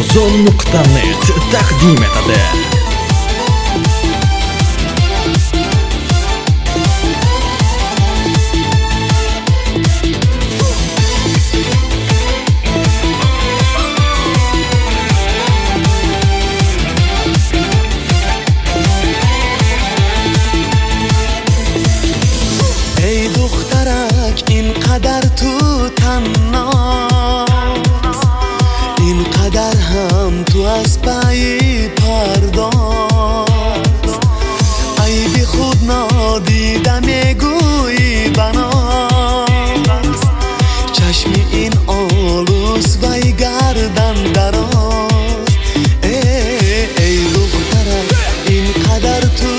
farmuzon.net taqdim etadi. ای دخترک اینقدر تو تنهاست، اینقدر هم تو از پی پرداز، ای بی خود نادیده میگویی بناز، چشمی این آلوس و ای گردن دراز. ای دخترک اینقدر تو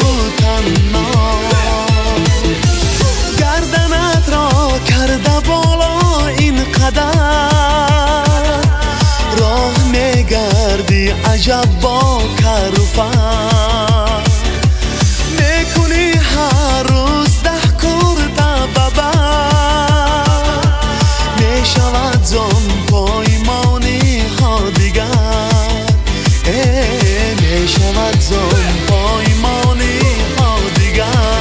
تنهاست، گردنت را کرده بالا اینقدر، راه میگردی عجب با کروفر، میکنی هر روز 10 کرده ببر، میشود زن پایمانی ها دیگر، میشود زن پایمانی ها دیگر.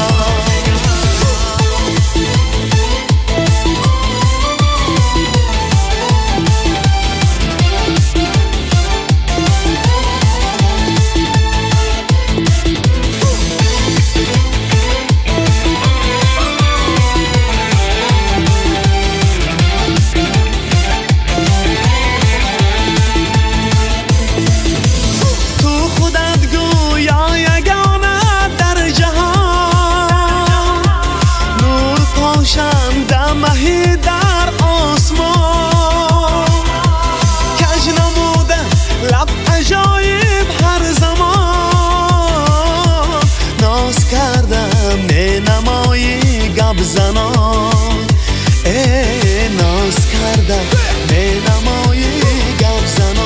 مهی در آسمان، کج نموده لب عجایب هر زمان، ناز کردم می نمایی گب زنان، ناز کردم می نمایی گب زنان.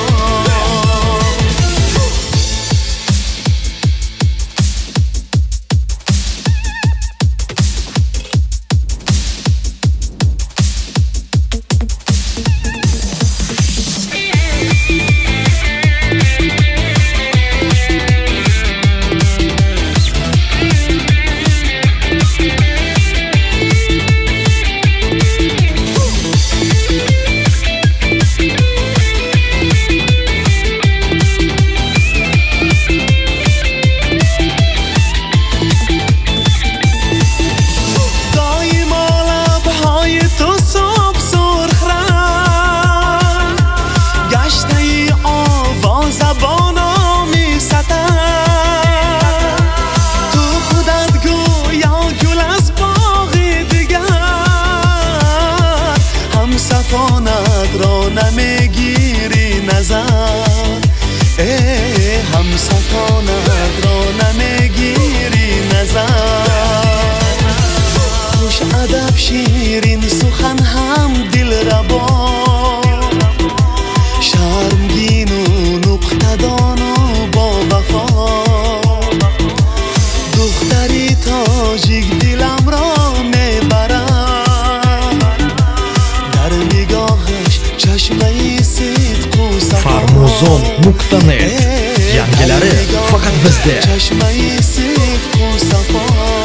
را نمیگیری نظر، هم سفانت را نمیگیری نظر، خوش ادب شیرین سخن هم دل ربا، شرمگین و نقطه‌دان و با وفا، دختری تاجیک دلم را میبرد، در نگاهش چشمه صدق و صفا. farmuzon.net yangilari faqat bizda. چشمه صدق و صفا.